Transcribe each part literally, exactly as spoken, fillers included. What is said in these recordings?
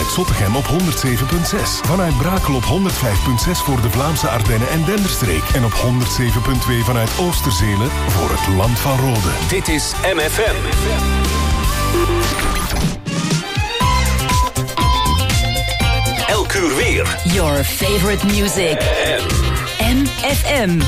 vanuit Zottegem op honderd zeven komma zes. Vanuit Brakel op honderd vijf komma zes voor de Vlaamse Ardennen en Denderstreek. En op honderd zeven komma twee vanuit Oosterzelen voor het Land van Rode. Dit is M F M. Elk uur weer. Your favorite music. M F M.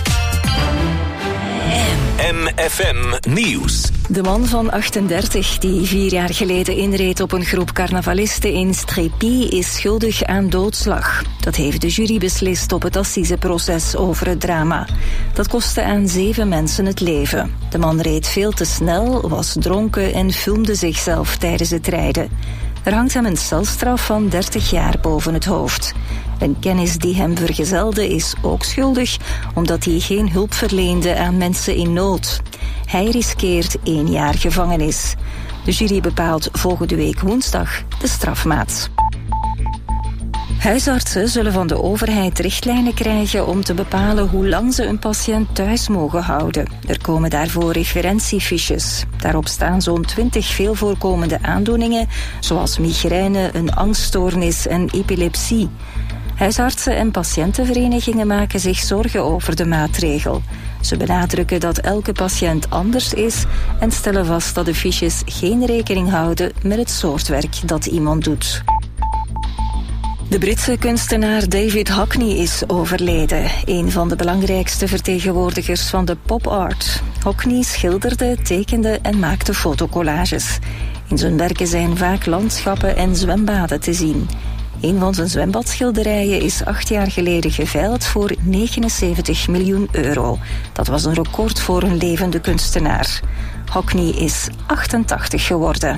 M F M Nieuws. De man van achtendertig die vier jaar geleden inreed op een groep carnavalisten in Strépy is schuldig aan doodslag. Dat heeft de jury beslist op het assiseproces over het drama. Dat kostte aan zeven mensen het leven. De man reed veel te snel, was dronken en filmde zichzelf tijdens het rijden. Er hangt hem een celstraf van dertig jaar boven het hoofd. Een kennis die hem vergezelde is ook schuldig, omdat hij geen hulp verleende aan mensen in nood. Hij riskeert één jaar gevangenis. De jury bepaalt volgende week woensdag de strafmaat. Huisartsen zullen van de overheid richtlijnen krijgen om te bepalen hoe lang ze een patiënt thuis mogen houden. Er komen daarvoor referentiefiches. Daarop staan zo'n twintig veel voorkomende aandoeningen, zoals migraine, een angststoornis en epilepsie. Huisartsen en patiëntenverenigingen maken zich zorgen over de maatregel. Ze benadrukken dat elke patiënt anders is en stellen vast dat de fiches geen rekening houden met het soort werk dat iemand doet. De Britse kunstenaar David Hockney is overleden, een van de belangrijkste vertegenwoordigers van de pop-art. Hockney schilderde, tekende en maakte fotocollages. In zijn werken zijn vaak landschappen en zwembaden te zien. Een van zijn zwembadschilderijen is acht jaar geleden geveild voor negenenzeventig miljoen euro. Dat was een record voor een levende kunstenaar. Hockney is achtentachtig geworden.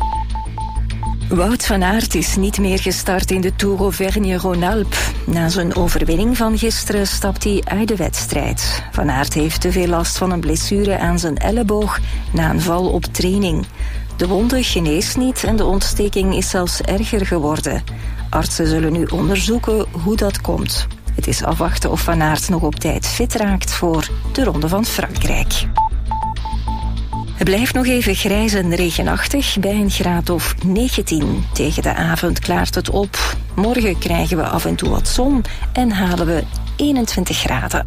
Wout van Aert is niet meer gestart in de Tour Auvergne-Rhône-Alpes. Na zijn overwinning van gisteren stapt hij uit de wedstrijd. Van Aert heeft te veel last van een blessure aan zijn elleboog na een val op training. De wonde geneest niet en de ontsteking is zelfs erger geworden. Artsen zullen nu onderzoeken hoe dat komt. Het is afwachten of Van Aert nog op tijd fit raakt voor de Ronde van Frankrijk. Het blijft nog even grijs en regenachtig bij een graad of negentien. Tegen de avond klaart het op. Morgen krijgen we af en toe wat zon en halen we eenentwintig graden.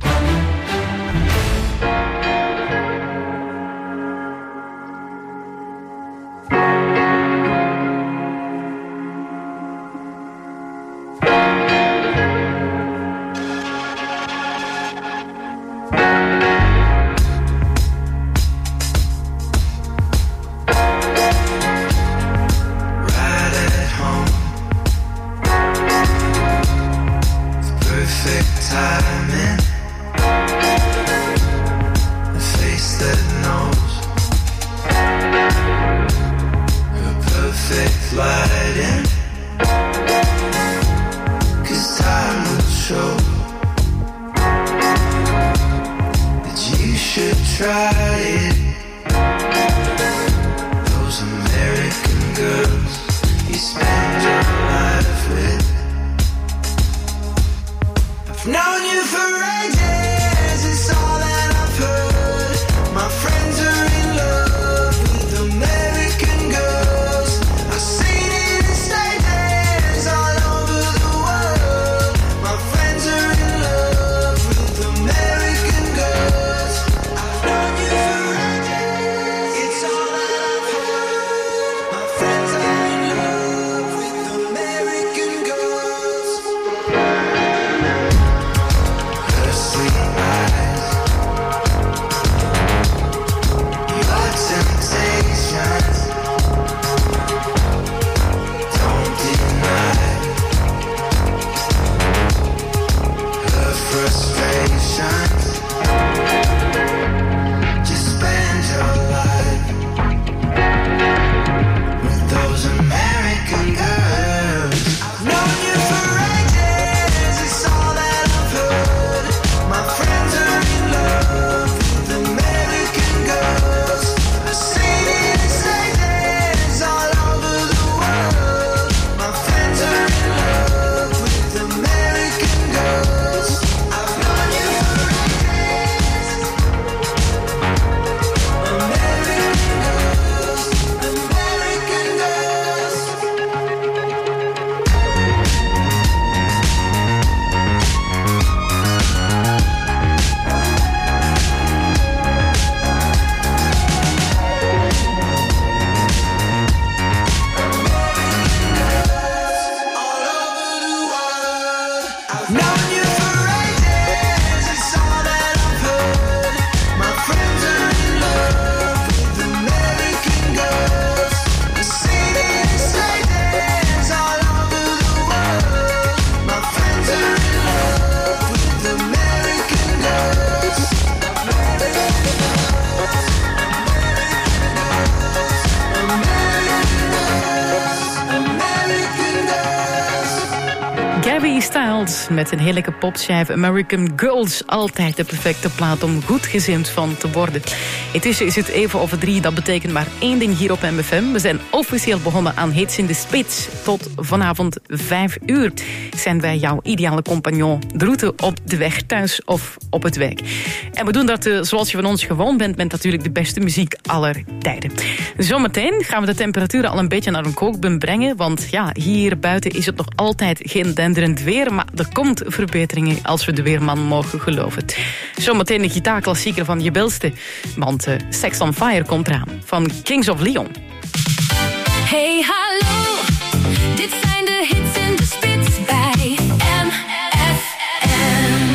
I've known you for Harry Styles met een heerlijke popschijf. American Girls, altijd de perfecte plaat om goed gezind van te worden. Intussen is het even over drie, dat betekent maar één ding hier op M F M. We zijn officieel begonnen aan Hits in de Spits. Tot vanavond vijf uur zijn wij jouw ideale compagnon. De route op de weg thuis of op het werk. En we doen dat uh, zoals je van ons gewoon bent, met natuurlijk de beste muziek aller tijden. Zometeen gaan we de temperaturen al een beetje naar een kookpunt brengen, want ja, hier buiten is het nog altijd geen denderend weer, maar er komt verbeteringen als we de weerman mogen geloven. Zometeen een gitaarklassieker van je belste, want uh, Sex on Fire komt eraan, van Kings of Leon. Hey, hallo, dit zijn de hits in de spits bij M F M.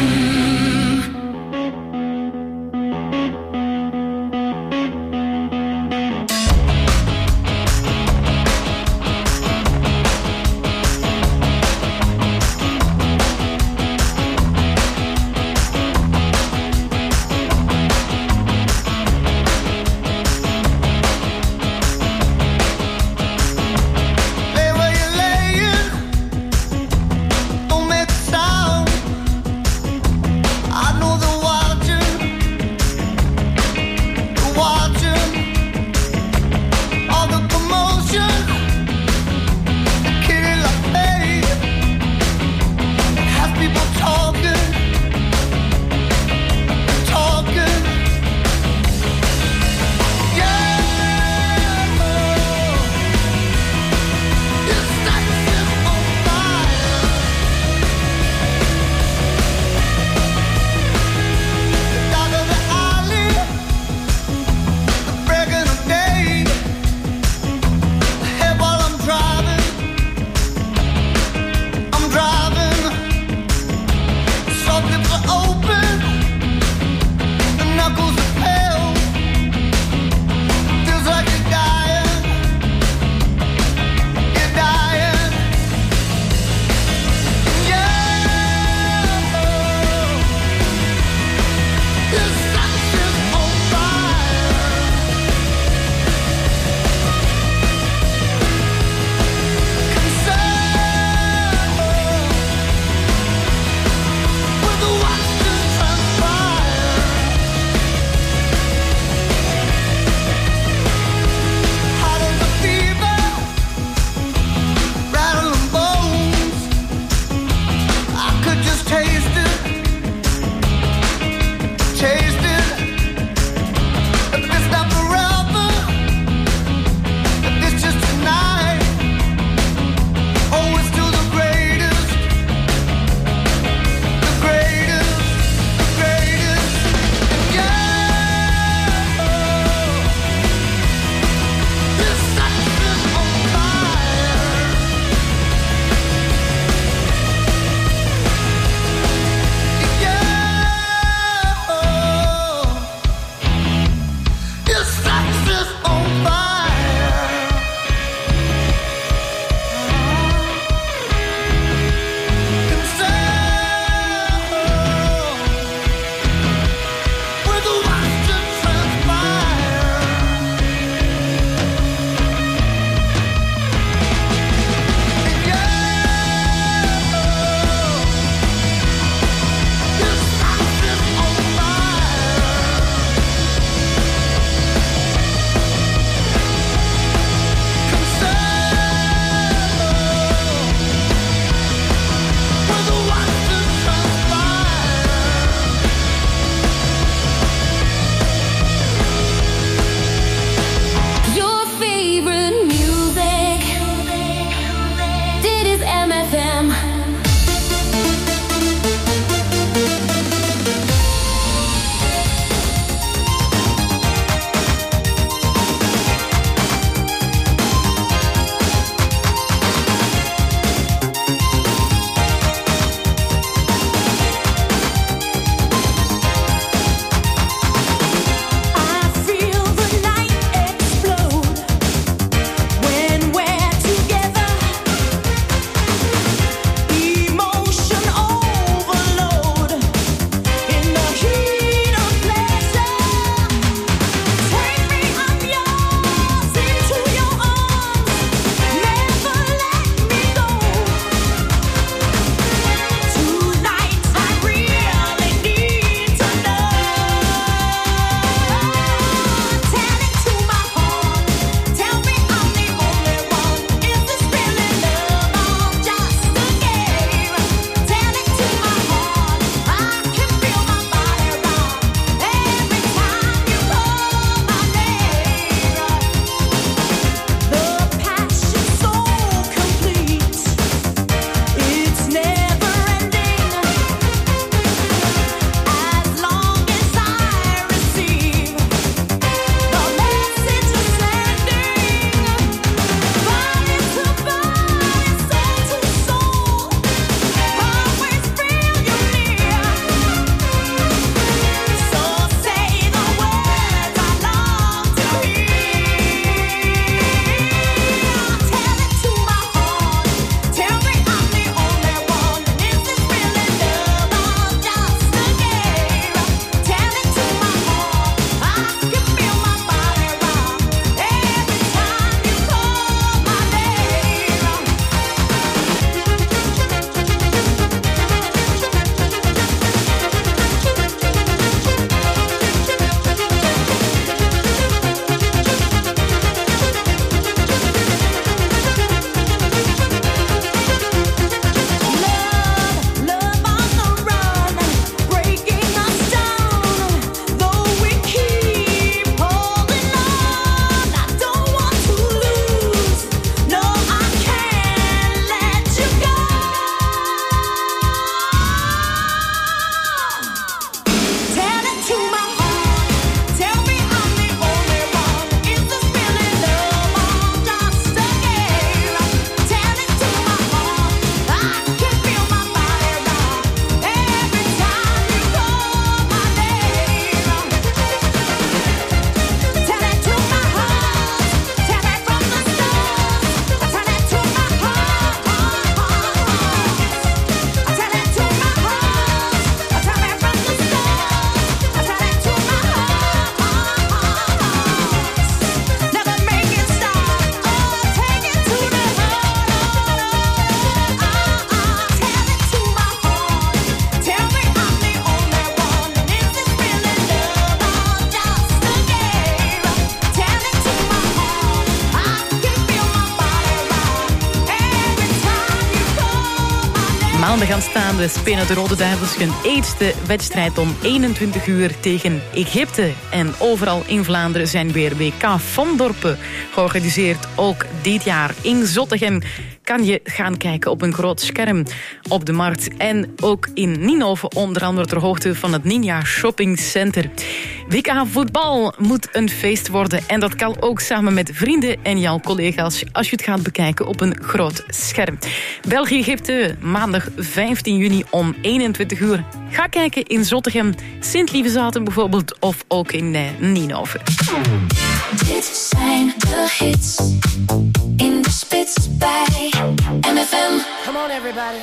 Maandag aanstaande spelen de Rode Duivels hun eerste wedstrijd om eenentwintig uur tegen Egypte. En overal in Vlaanderen zijn weer W K Vondorpen georganiseerd. Ook dit jaar in Zottegem kan je gaan kijken op een groot scherm op de markt. En ook in Ninove, onder andere ter hoogte van het Ninja Shopping Center. W K voetbal moet een feest worden. En dat kan ook samen met vrienden en jouw collega's als je het gaat bekijken op een groot scherm. België-Egypte, maandag vijftien juni om eenentwintig uur. Ga kijken in Zottegem, Sint-Lievezaten bijvoorbeeld, of ook in eh, Ninove. Dit zijn de hits in de spits bij M F M. Come on everybody.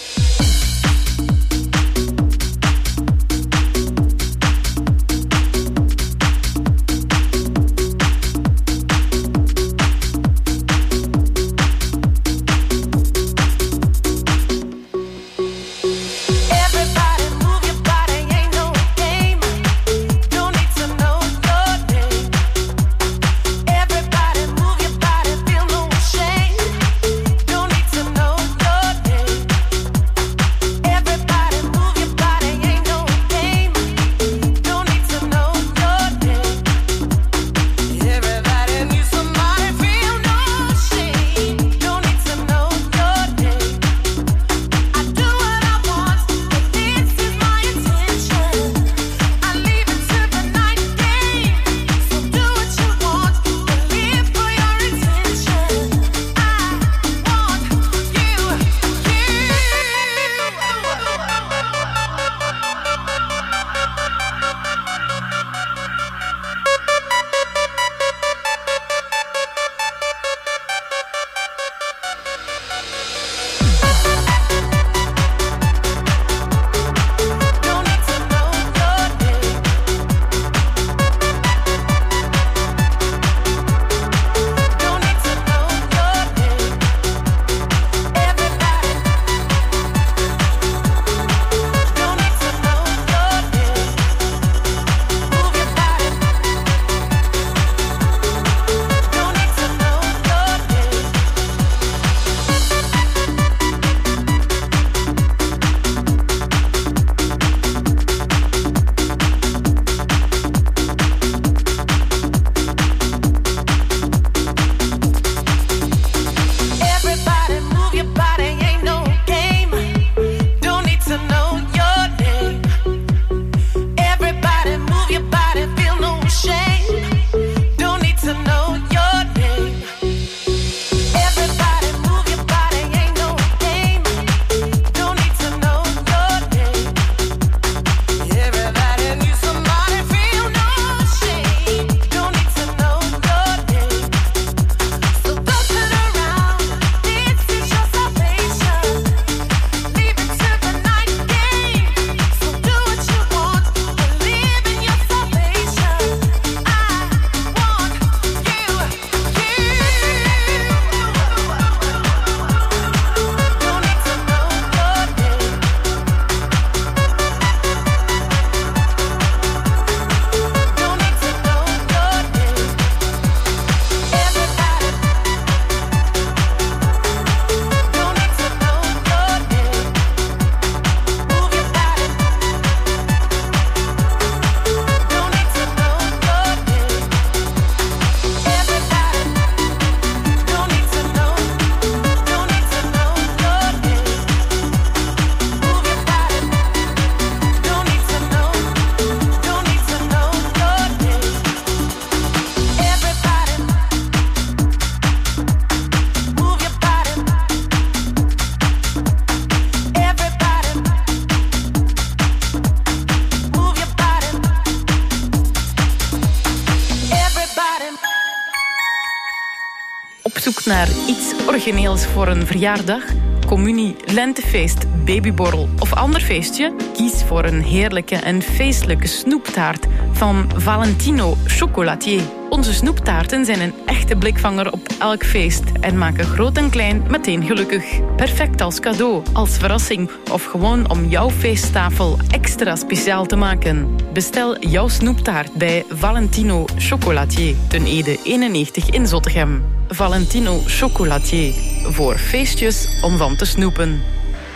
Naar iets origineels voor een verjaardag, communie, lentefeest, babyborrel of ander feestje? Kies voor een heerlijke en feestelijke snoeptaart van Valentino Chocolatier. Onze snoeptaarten zijn een echte blikvanger op elk feest en maken groot en klein meteen gelukkig. Perfect als cadeau, als verrassing of gewoon om jouw feesttafel extra speciaal te maken. Bestel jouw snoeptaart bij Valentino Chocolatier, ten Ede eenennegentig in Zottegem. Valentino Chocolatier, voor feestjes om van te snoepen.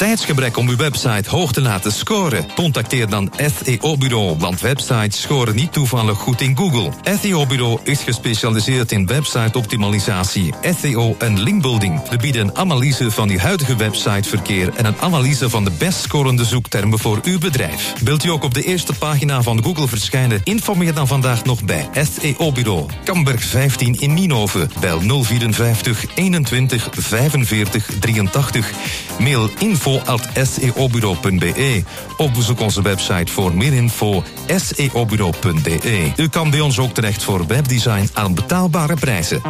tijdsgebrek om uw website hoog te laten scoren? Contacteer dan S E O-bureau, want websites scoren niet toevallig goed in Google. S E O-bureau is gespecialiseerd in website-optimalisatie, S E O en linkbuilding. We bieden een analyse van uw huidige websiteverkeer en een analyse van de best scorende zoektermen voor uw bedrijf. Wilt u ook op de eerste pagina van Google verschijnen? Informeer dan vandaag nog bij S E O-bureau. Kamberg vijftien in Nienhoven. Bel nul vierenvijftig eenentwintig vijfenveertig drieëntachtig. Mail info at s e o bureau punt b e. Of bezoek onze website voor meer info s e o bureau punt b e. U kan bij ons ook terecht voor webdesign aan betaalbare prijzen.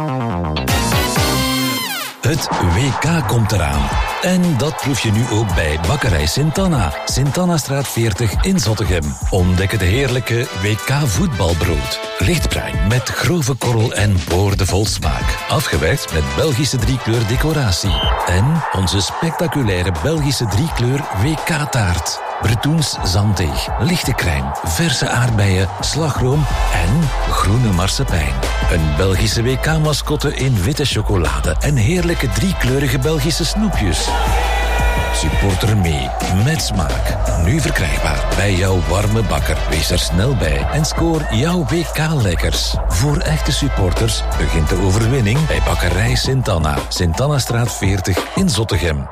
Het W K komt eraan. En dat proef je nu ook bij Bakkerij Sint-Anna. Sint-Annastraat veertig in Zottegem. Ontdek het heerlijke W K voetbalbrood. Lichtbruin met grove korrel en boordevol smaak. Afgewerkt met Belgische driekleur decoratie. En onze spectaculaire Belgische driekleur W K-taart. Bretoens zanddeeg, lichte crème, verse aardbeien, slagroom en groene marsepein. Een Belgische W K-mascotte in witte chocolade en heerlijke driekleurige Belgische snoepjes. Supporter mee, met smaak. Nu verkrijgbaar bij jouw warme bakker. Wees er snel bij en scoor jouw W K-lekkers. Voor echte supporters begint de overwinning bij Bakkerij Sint-Anna. Sint-Annastraat veertig in Zottegem.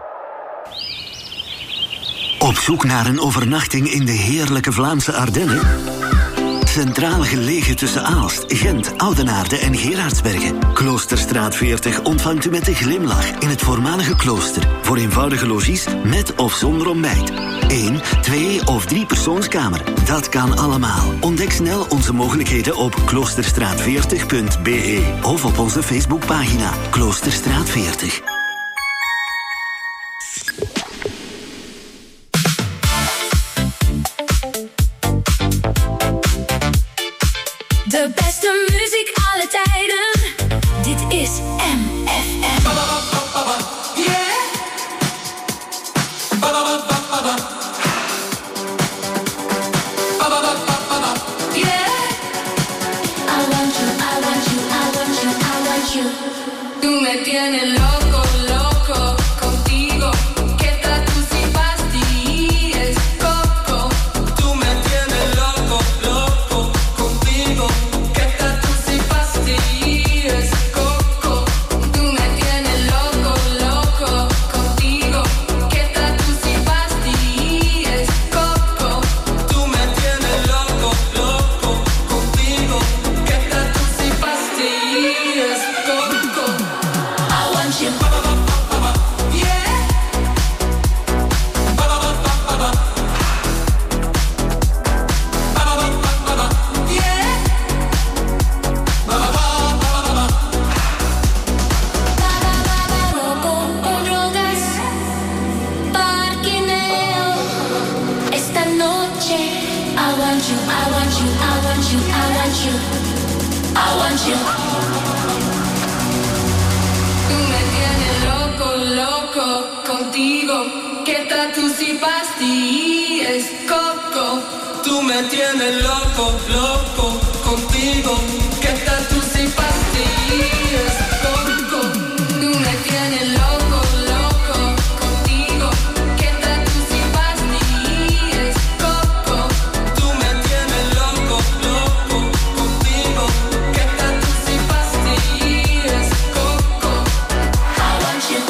Op zoek naar een overnachting in de heerlijke Vlaamse Ardennen? Centraal gelegen tussen Aalst, Gent, Oudenaarde en Gerardsbergen. Kloosterstraat veertig ontvangt u met een glimlach in het voormalige klooster. Voor eenvoudige logies met of zonder ontbijt. Eén, twee of drie persoonskamer. Dat kan allemaal. Ontdek snel onze mogelijkheden op kloosterstraat veertig punt b e of op onze Facebookpagina Kloosterstraat veertig. De beste muziek alle tijden. Dit is M F M. Tú me tienes loco, loco contigo. Que tatu si pastilles, coco. Tú me tienes loco, loco contigo. Que tatu si pastilles, coco. Tú me tienes loco, loco contigo. Que tatu si pastilles, coco. Tú me tienes loco, loco contigo. Que tatu si pastilles, coco. I want you. Tú me tienes loco, loco contigo. Que tatu si pastilles, coco. Tú me tienes loco, loco contigo. Que tatu si pastilles, coco. Tú me tienes loco, loco contigo. Que tatu si pastilles, coco. I want you.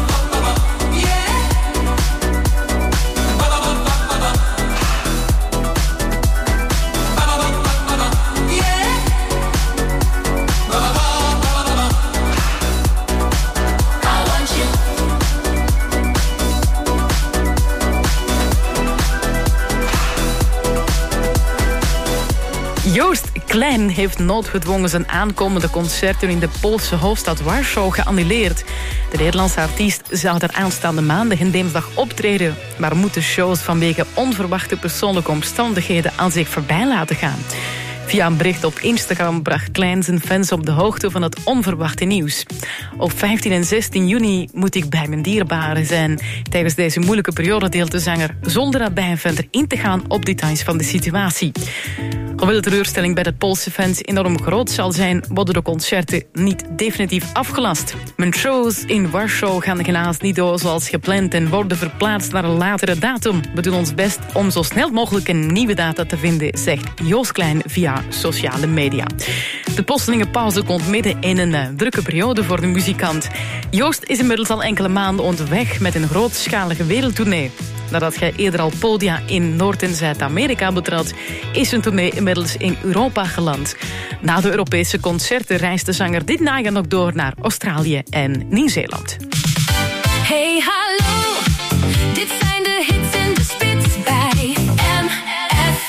Joost Klein heeft noodgedwongen zijn aankomende concerten in de Poolse hoofdstad Warschau geannuleerd. De Nederlandse artiest zou er aanstaande maandag en dinsdag optreden, maar moet de shows vanwege onverwachte persoonlijke omstandigheden aan zich voorbij laten gaan. Via een bericht op Instagram bracht Klein zijn fans op de hoogte van het onverwachte nieuws. Op vijftien en zestien juni moet ik bij mijn dierbaren zijn. Tijdens deze moeilijke periode deelt de zanger zonder daarbij verder in te gaan op details van de situatie. Hoewel de teleurstelling bij de Poolse fans enorm groot zal zijn, worden de concerten niet definitief afgelast. Mijn shows in Warschau gaan helaas niet door zoals gepland en worden verplaatst naar een latere datum. We doen ons best om zo snel mogelijk een nieuwe data te vinden, zegt Joost Klein via sociale media. De plotselinge pauze komt midden in een uh, drukke periode voor de muzikant. Joost is inmiddels al enkele maanden onderweg met een grootschalige wereldtournee. Nadat hij eerder al podia in Noord- en Zuid-Amerika betrad, is zijn tournee inmiddels in Europa geland. Na de Europese concerten reist de zanger dit najaar nog door naar Australië en Nieuw-Zeeland. Hey, hallo, dit zijn de hits en de spits bij M F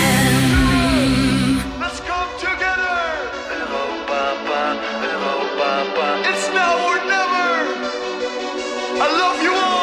M. Let's come together. Europa, Europa, it's now or never. I love you all.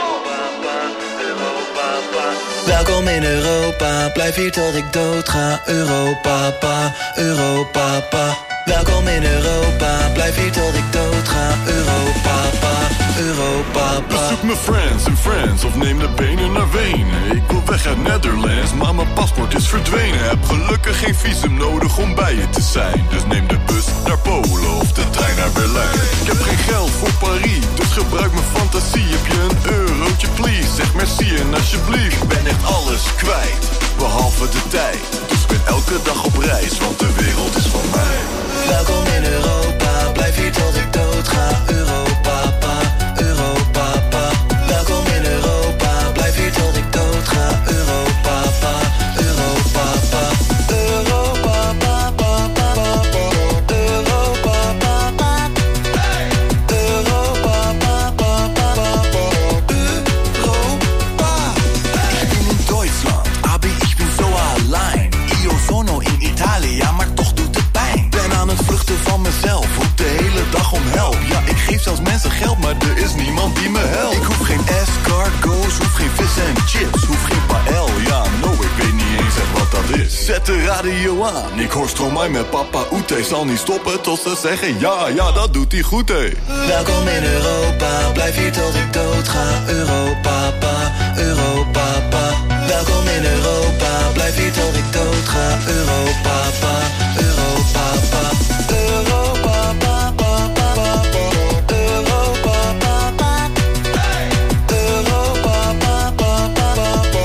Welkom in Europa, blijf hier tot ik dood ga. Europa, pa, Europa, pa. Welkom in Europa, blijf hier tot ik dood ga. Europa, pa, Europa, pa. Bezoek mijn friends en friends of neem de benen naar Wenen. Ik wil weg uit Netherlands, maar mijn paspoort is verdwenen. Heb gelukkig geen visum nodig om bij je te zijn. Dus neem de bus naar Polen of de trein naar Berlijn. Ik heb geen geld voor Paris, dus gebruik mijn fantasie. Heb je een eurotje please, zeg merci en alsjeblieft. Ik ben echt alles kwijt, behalve de tijd. Dus ik ben elke dag op reis, want de wereld is van mij. Welkom in Europa, blijf hier tot ik dood ga. Europa, pa, Europa, pa. Welkom in Europa, blijf hier tot ik dood ga. Europa, pa, Europa, pa. Europa, pa, pa, pa, pa, pa. Europa, pa, pa. Europa, pa, pa, pa, pa, pa. Europa. Ich bin in Deutschland, aber ich bin so allein. Io sono in Italia, maar toch doet het pijn. Ben aan het vluchten van mezelf, roep de hele dag om help. Ja, ik geef zelfs mensen geld, maar er is niemand die me helpt. Ik hoef geen escargots, hoef geen vis en chips, hoef geen paël. Ja, no, ik weet niet eens echt wat dat is. Zet de radio aan, ik hoor Stromae met Papa Oete. Zal niet stoppen tot ze zeggen ja, ja, dat doet hij goed, hé. Welkom in Europa, blijf hier tot ik dood ga. Europa, pa, Europa, pa. Welkom in Europa, blijf hier tot ik dood ga. Europa, pa, Europa, pa. Europa, pa, pa, pa, pa, pa. Europa, pa, pa. Europa, pa, pa, pa, pa, pa.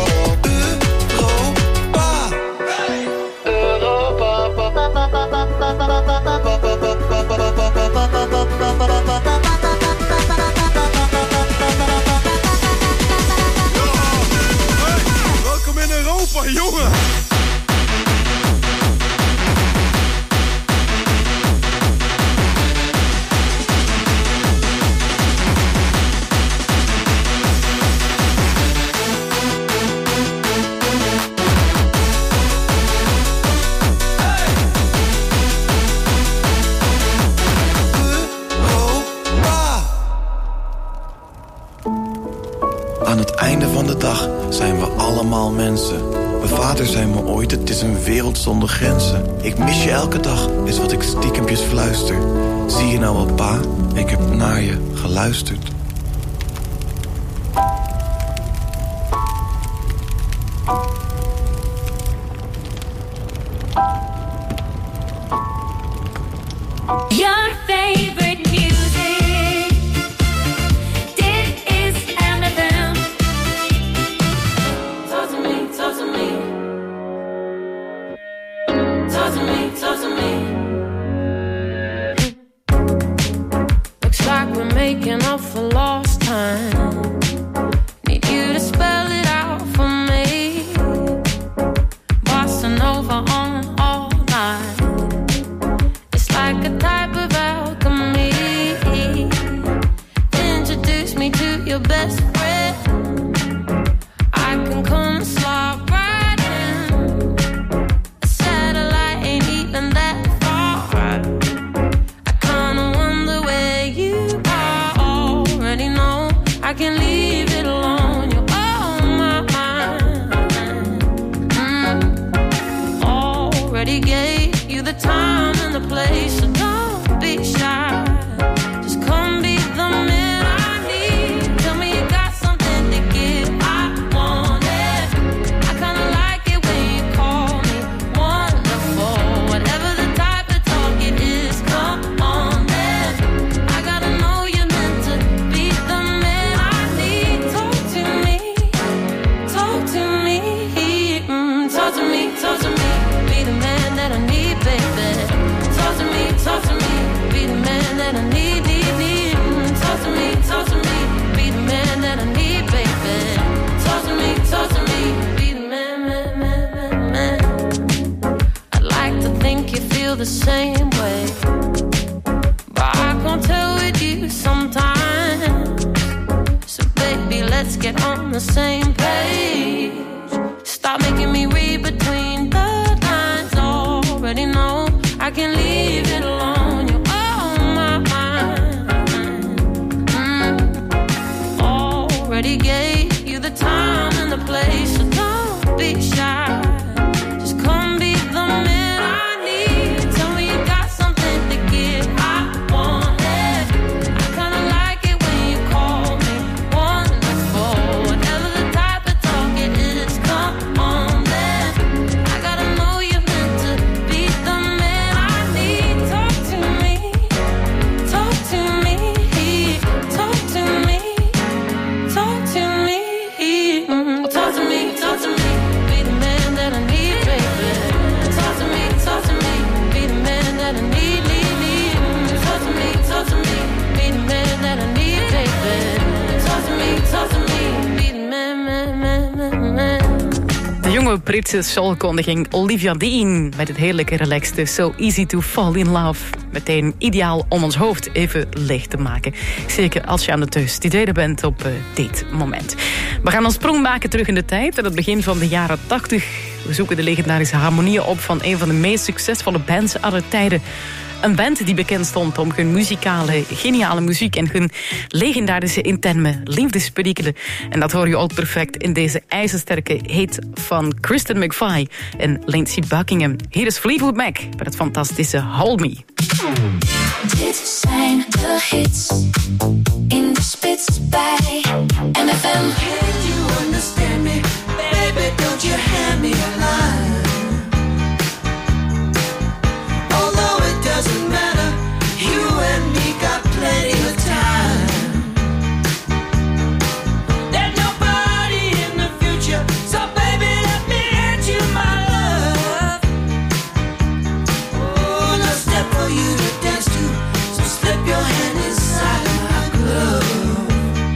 Europa. Europa, pa, pa, pa, pa, pa, pa, pa, pa, pa, pa, pa, Welkom in Europa, jongen! Aan het einde van de dag zijn we allemaal mensen. Mijn vader zei me ooit, het is een wereld zonder grenzen. Ik mis je elke dag, is wat ik stiekempjes fluister. Zie je nou wel, pa? Ik heb naar je geluisterd. Your favorite music. Dit is M F M. Talk to me, talk to me. Talk to me, talk to me. Looks like we're making up for lost time. Need you to spell it out for me. Bossa Nova on all night. It's like a type of alchemy. Introduce me to your best friend. I can come and slide right in. A satellite ain't even that far. I kinda wonder where you are. Already know I can leave it alone. You're on my mind. Mm. Already gave you the time and the place, so don't be shy. Just come be the man I need. Tell me you got something to give. I want it. let's get on the same page. Stop making me read between the lines. Already know I can leave it alone. You're on my mind. Mm. Already gave you the time and the place, so don't be shy. Just come be the man I need. Tell me you got something to give. I want it. I kinda like it when you call me wonderful. Whatever the type of talk it is, come on then. I gotta know you're meant to be the man I need. Talk to me, talk to me, talk to me, talk to me, mm, talk to me, talk to me. Be the man that I need, baby. Talk to me, talk to me. Be the man that I need, need, need. Mm, talk to me, talk to me. Be the man that I need, baby. Talk to me, talk to me. Be the man, man, man, man, man. De jonge Britse soulkondiging Olivia Dean met het heerlijke relaxte So Easy to Fall in Love. Meteen ideaal om ons hoofd even leeg te maken. Zeker als je aan het studeren bent op uh, dit moment. We gaan een sprong maken terug in de tijd. Aan het begin van de jaren tachtig. We zoeken de legendarische harmonieën op van een van de meest succesvolle bands aller tijden. Een band die bekend stond om hun muzikale, geniale muziek en hun legendarische interne liefdesperikelen. En dat hoor je ook perfect in deze ijzersterke hit van Kristen McVie en Lindsey Buckingham. Hier is Fleetwood Mac met het fantastische Hold Me. Dit zijn de hits in de spits bij M F M. Can you understand me? Baby, don't you hand me a line. Although it doesn't matter, you and me got plenty of time. There's nobody in the future, so baby, let me hand you my love. Oh, no step for you to dance to, so slip your hand inside my glove.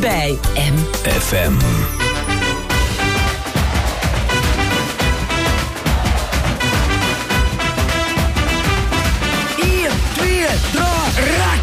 bij M F M. één, twee, drie, rak!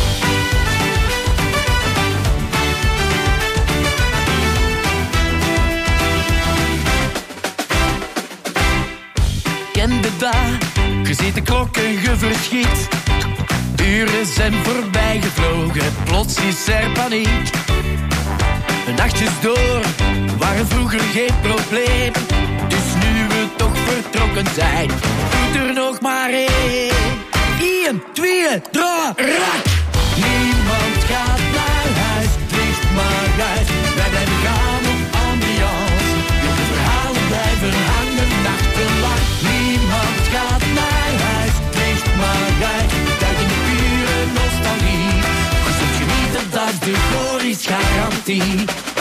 Ken de dag, je ziet de klok en je verschiet. Uren zijn voorbij gevlogen, plots is er paniek. Nachtjes door waren vroeger geen probleem. Dus nu we toch vertrokken zijn, doet er nog maar één. één, twee, drie, rak! Niemand gaat naar huis, het ligt maar uit. Wij blijven gaan op ambiance. De verhalen blijven hangen nachtenlang. Niemand gaat naar huis, het ligt maar uit. Duik in de pure nostalgie. Je zult genieten, dat is de gloriesgarantie.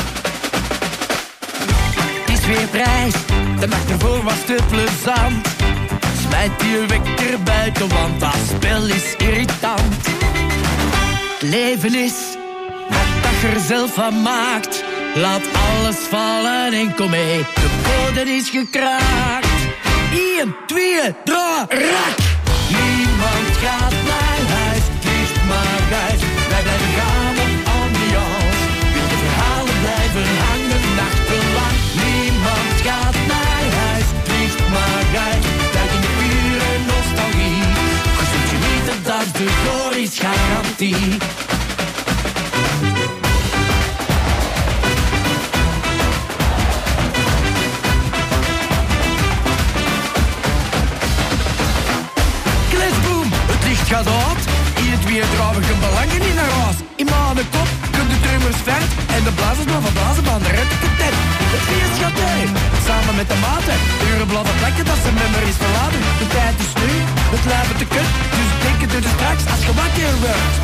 Het is weer prijs, de nacht ervoor was te plezant. Smijt je wekker buiten, want dat spel is irritant. Het leven is wat dat je er zelf van maakt. Laat alles vallen en kom mee, de bodem is gekraakt. één, twee, drie, rak! Niemand gaat naar huis, het ligt maar uit. Wij blijven gaan op ambiance. De verhalen blijven hangen nachtenlang. Niemand gaat naar huis, het ligt maar uit. Duik in de pure nostalgie. Je zult genieten, dat is de gloriesgarantie. Gaat uit, in het weer draven geen belangen in naar huis. In mijn kop kunnen de drummers vet en de blazers maar van blazen van de red op de tent. Het feest gaat door, samen met de maten. Uren blaffen plekken dat zijn memmer is verlaten. De tijd is nu, het lijven te kut, dus denken er dus straks als je wakker wordt.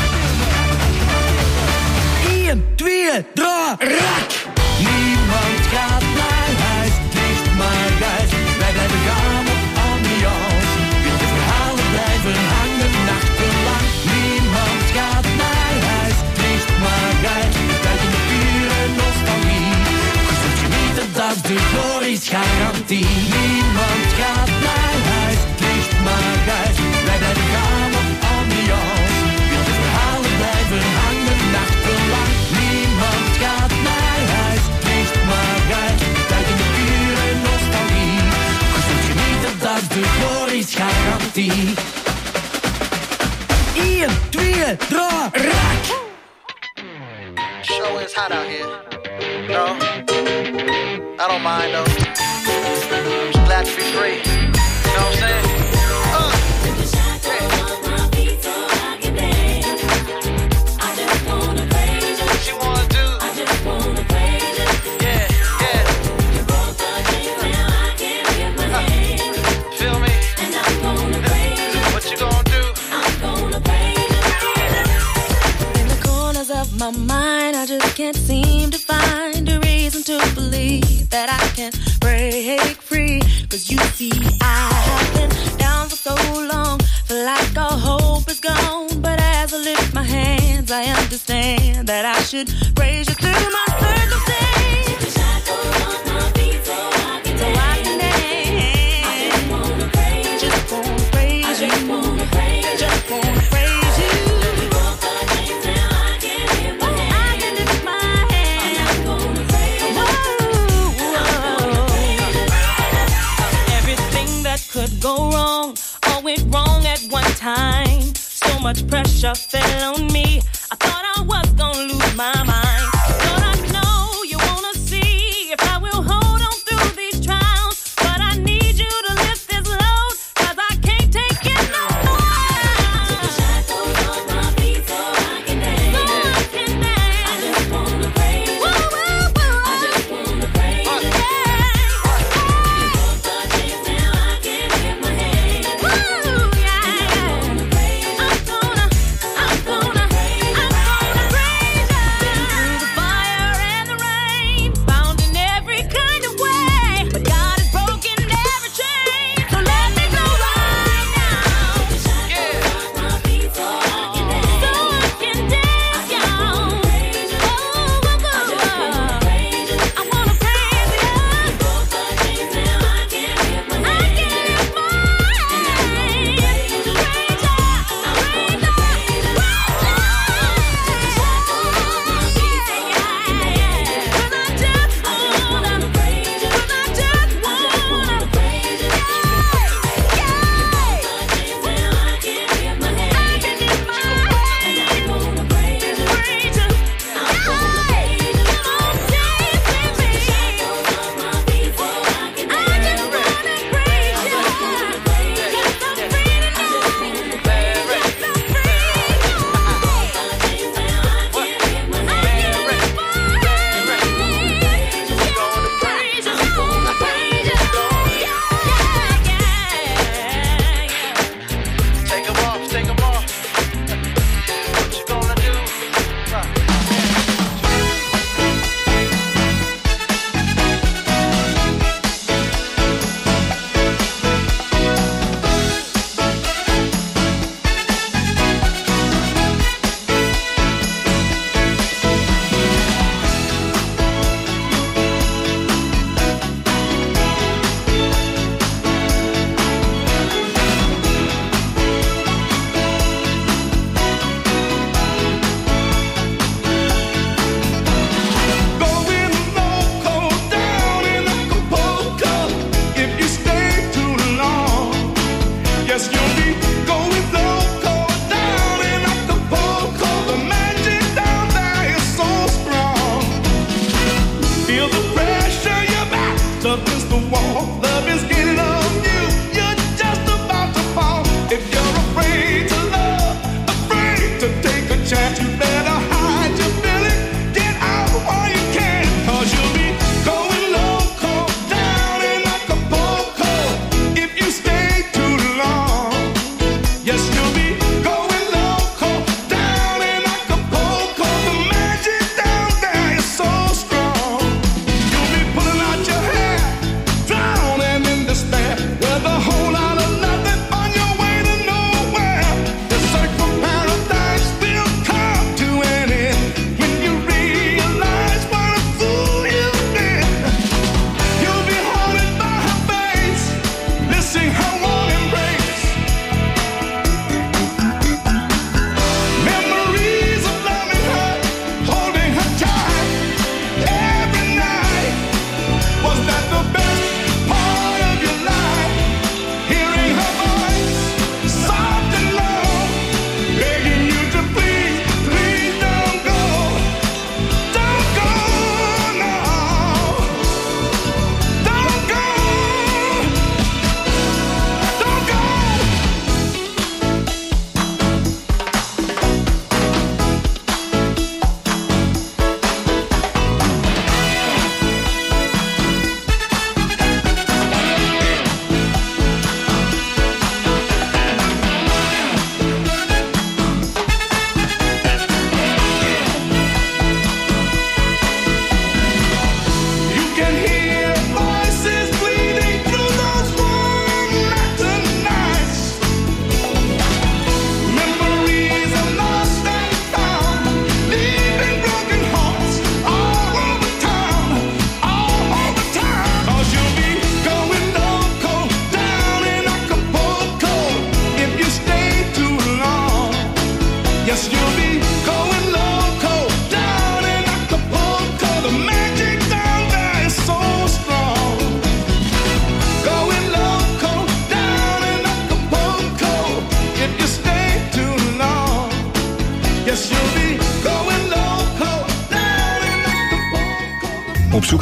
één, twee, drie, rak! Niemand gaat naar huis, het ligt maar uit. Wij blijven gaan op ambiance. De verhalen blijven hangen nachtenlang. Niemand gaat naar huis, het ligt maar uit. Duik in de pure nostalgie. Je zult genieten, dat is de gloriesgarantie. Niemand gaat naar huis, het ligt maar uit. Wij blijven gaan op ambiance. De verhalen blijven hangen nachtenlang. Niemand gaat naar huis, het ligt maar uit. Duik in de pure nostalgie. Je zult genieten, dat is de gloriesgarantie. één, twee, drie, rak! Sure is hot out here. No, I don't mind though. I'm just glad to be free. You know what I'm saying? Uh. What you wanna do? Yeah, yeah. Uh. Feel me? What you gonna do? In the corners of my mind, I just can't seem to find a reason to believe that I can break free. Cause you see, I have been down for so long, feel like all hope is gone. But as I lift my hands, I understand that I should praise you through my circumstance. So I can dance. I just wanna praise you. Just wanna praise you. Just wanna praise you. Just wanna praise you. Could go wrong, all went wrong at one time. So much pressure fell on me, I thought I was gonna lose my mind. But I know you wanna see if I will hold on through these trials. But I need you to lift this load, cause I can't take it no more. Took the shackles off my feet so I can dance. So I can dance. I just wanna praise you. Woo, woo, woo. I just wanna praise you. Yeah.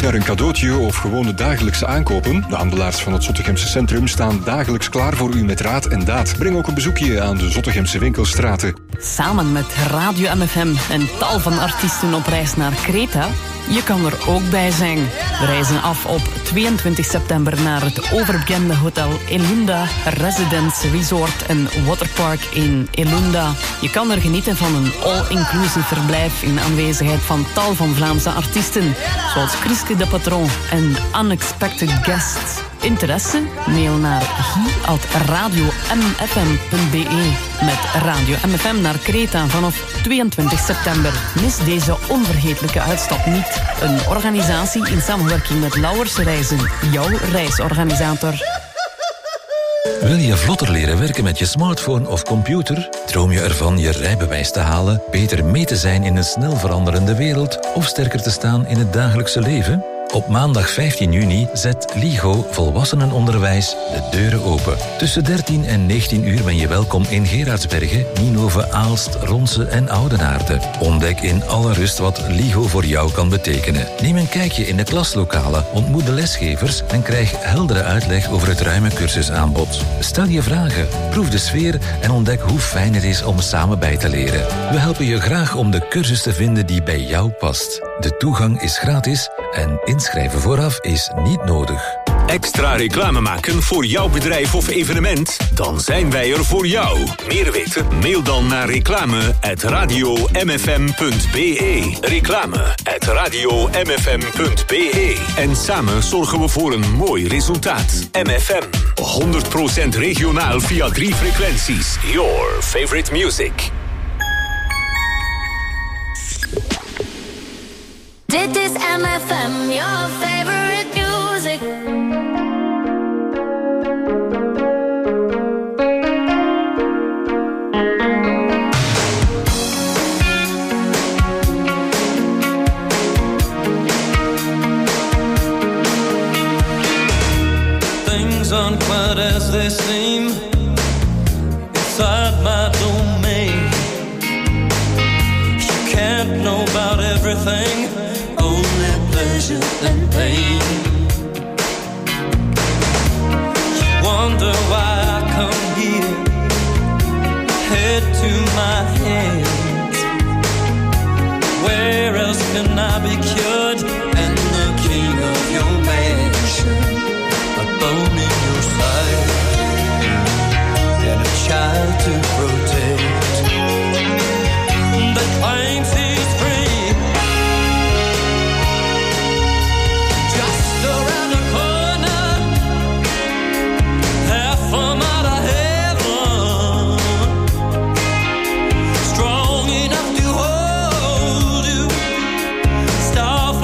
naar een cadeautje of gewoon de dagelijkse aankopen? De handelaars van het Zottegemse centrum staan dagelijks klaar voor u met raad en daad. Breng ook een bezoekje aan de Zottegemse winkelstraten. Samen met Radio M F M en tal van artiesten op reis naar Kreta. Je kan er ook bij zijn. We reizen af op tweeëntwintig september naar het overbekende hotel Elunda Residence Resort en Waterpark in Elunda. Je kan er genieten van een all-inclusive verblijf in aanwezigheid van tal van Vlaamse artiesten, zoals Chriske de Patron en Unexpected Guests. Interesse? Mail naar guy at radio m f m punt b e. Met Radio M F M naar Kreta vanaf tweeëntwintig september. Mis deze onvergetelijke uitstap niet. Een organisatie in samenwerking met Lauwers Reizen, jouw reisorganisator. Wil je vlotter leren werken met je smartphone of computer? Droom je ervan je rijbewijs te halen, beter mee te zijn in een snel veranderende wereld of sterker te staan in het dagelijkse leven? Op maandag vijftien juni zet LIGO Volwassenenonderwijs de deuren open. Tussen dertien en negentien uur ben je welkom in Gerardsbergen, Nienhoven, Aalst, Ronse en Oudenaarde. Ontdek in alle rust wat LIGO voor jou kan betekenen. Neem een kijkje in de klaslokalen, ontmoet de lesgevers en krijg heldere uitleg over het ruime cursusaanbod. Stel je vragen, proef de sfeer en ontdek hoe fijn het is om samen bij te leren. We helpen je graag om de cursus te vinden die bij jou past. De toegang is gratis en inschrijven vooraf is niet nodig. Extra reclame maken voor jouw bedrijf of evenement? Dan zijn wij er voor jou. Meer weten? Mail dan naar reclame at radio m f m punt b e. Reclame at radio m f m punt b e. En samen zorgen we voor een mooi resultaat. M F M, honderd procent regionaal via drie frequenties. Your favorite music. Dit is M F M, your favorite music. Things aren't quite as they seem inside my domain. You can't know about everything, only pleasure and pain. You wonder why I come here, head to my hands. Where else can I be cured and the king of your mansion? A bone in your side and a child to protect that claims he's free. Just around the corner, half a mile of heaven, strong enough to hold you, starved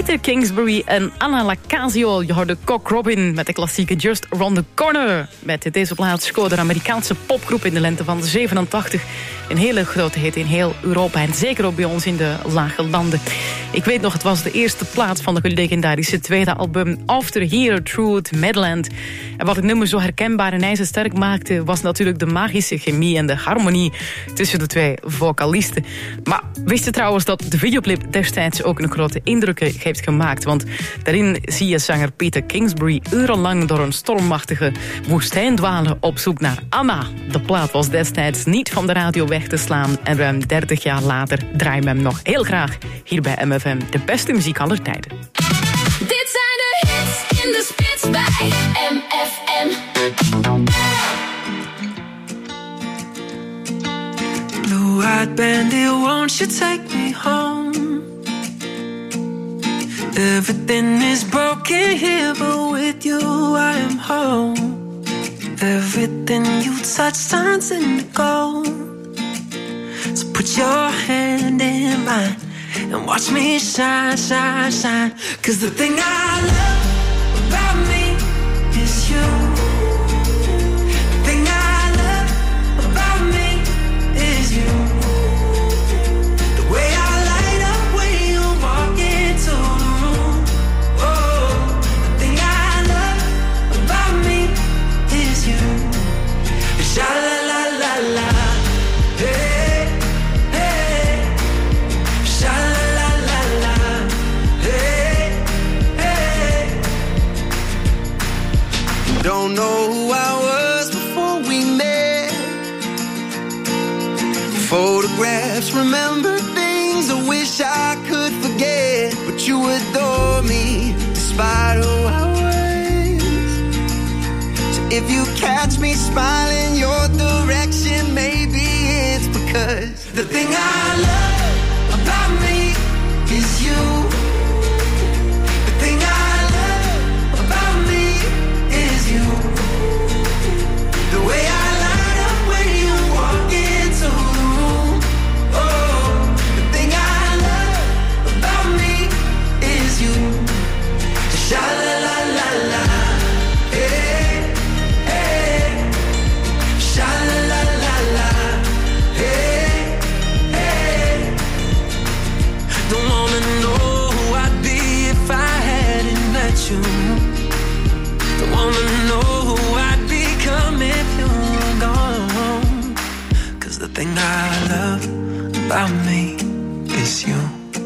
Peter Kingsbury en Anna Lacasio. Je hoorde Cock Robin met de klassieke Just Around the Corner. Met deze plaats scoorde de Amerikaanse popgroep in de lente van zevenentachtig. Een hele grote hit in heel Europa en zeker ook bij ons in de lage landen. Ik weet nog, het was de eerste plaats van de legendarische tweede album After Here, Truth, Madland. En wat het nummer zo herkenbaar en ijzersterk maakte, was natuurlijk de magische chemie en de harmonie tussen de twee vocalisten. Maar wist je trouwens dat de videoclip destijds ook een grote indruk heeft gemaakt? Want daarin zie je zanger Peter Kingsbury urenlang door een stormachtige woestijn dwalen op zoek naar Anna. De plaat was destijds niet van de radio weg te slaan en ruim dertig jaar later draaien we hem nog heel graag hier bij M F M. De beste muziek aller tijden. Dit zijn de hits in de spits bij M F M. Blue-eyed bandit, won't you take me home? Everything is broken here, but with you I am home. Everything you touch turns into gold. So put your hand in mine and watch me shine, shine, shine. 'Cause the thing I love about me is you. The thing I love about me is you. The way I light up when you walk into the room. Oh, the thing I love about me is you. Sha la la la la. Hey, hey. Sha la la la la. Hey, hey. Don't know who I was before we met. Photographs, remember things I wish I could forget. But you adore me despite who I was. So if you catch me smiling your direction, maybe it's because the thing I love about me is you. The thing I love about me is you. The way I light up when you walk into the room. Oh, the thing I love about me is you. Sha la la la la. Hey, hey. Sha la la la la. Hey, hey. Don't wanna know who I'd be if I hadn't met you. Don't wanna know who I'd become if you were gone. 'Cause the thing I love about me is you.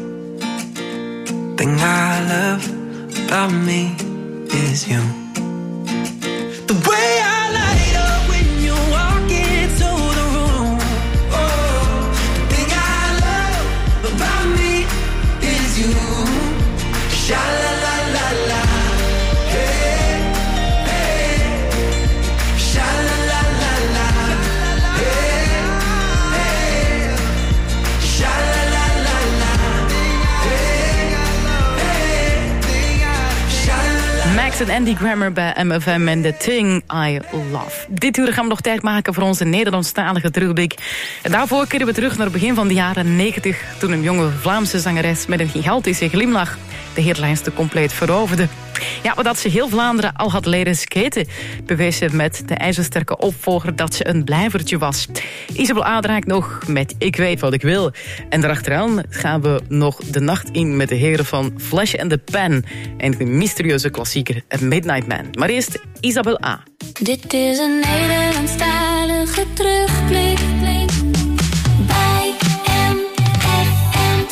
Thing I love about me is you. The way I light up when you walk into the room. Oh, the thing I love about me is you. Sha la la la la. Hey, hey. Sha la la la la. Hey, hey. Sha la la la la. Hey, hey. Sha la la. Max en Andy Grammer bij M F M en The Thing I Love. Dit uur gaan we nog tijd maken voor onze Nederlandstalige terugblik. En daarvoor keren we terug naar het begin van de jaren negentig... toen een jonge Vlaamse zangeres met een gigantische glimlach de hitlijsten compleet veroverde. Ja, maar dat ze heel Vlaanderen al had leren skaten, bewees ze met de ijzersterke opvolger dat ze een blijvertje was. Isabel A. draait nog met Ik weet wat ik wil. En daarachteraan gaan we nog de nacht in met de heren van Flash and the Pan en de mysterieuze klassieker Midnight Man. Maar eerst Isabel A. Dit is een Nederlandstalige terugblik bij M F M.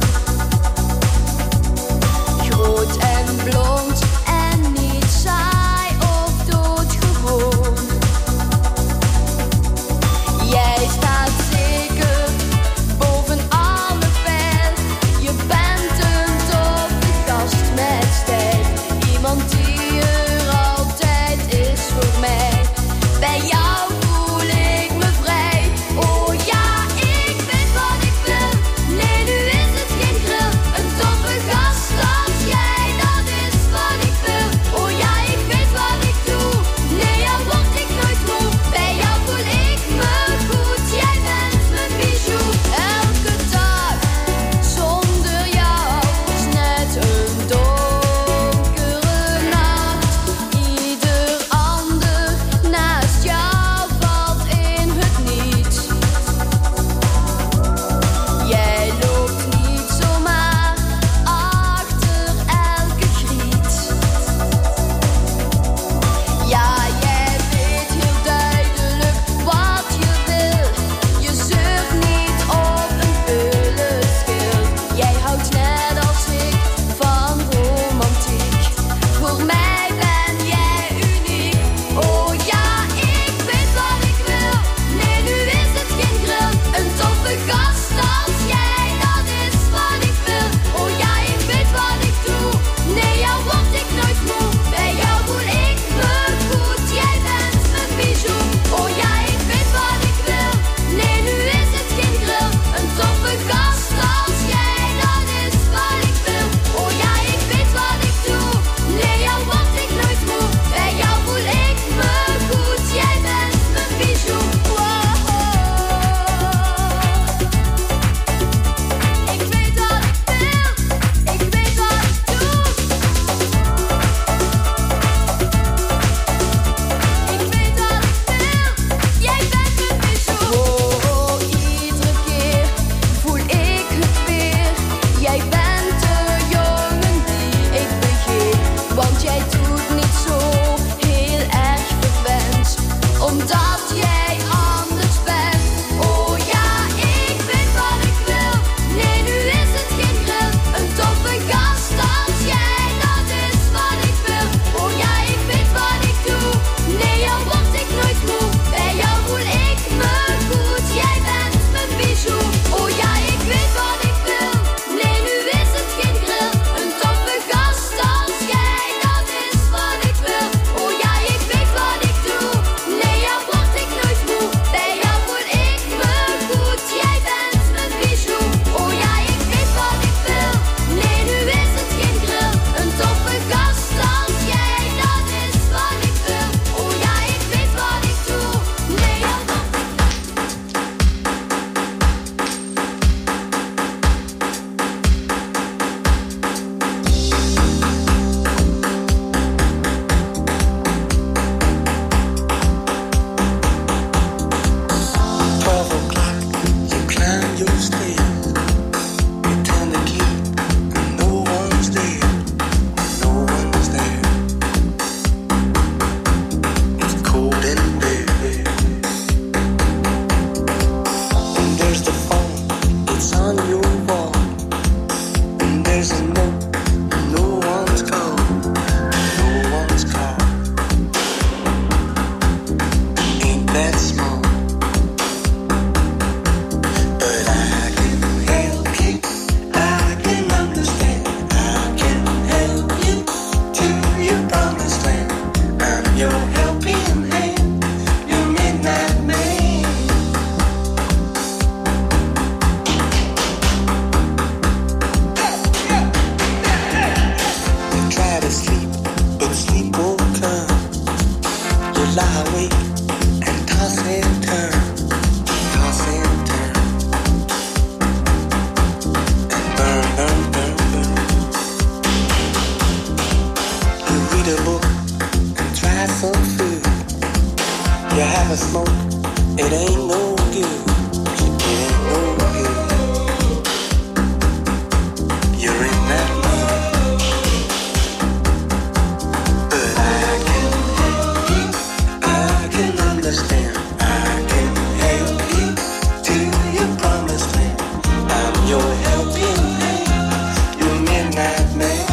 Blond en niet saai. smoke, it ain't no good. It ain't no good. You're in that mood, but I can help you. I can understand. I can help you to your promised land. I'm your helping hand, your midnight man.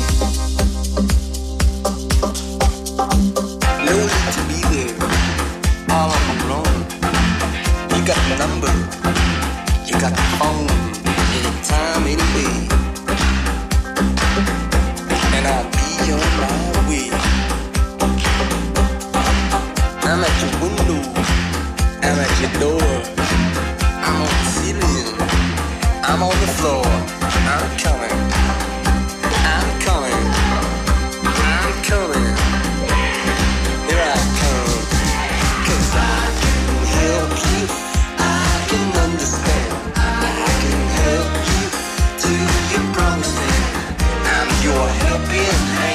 No need to be there, all alone. You got the number, you got the phone, anytime, any day. And I'll be on my way. I'm at your window, I'm at your door. I'm on the ceiling, I'm on the floor. I'm coming, I'm coming, I'm coming. Here I come, 'cause I can help you, I can understand. I can help you to your promised land. I'm your helping hand.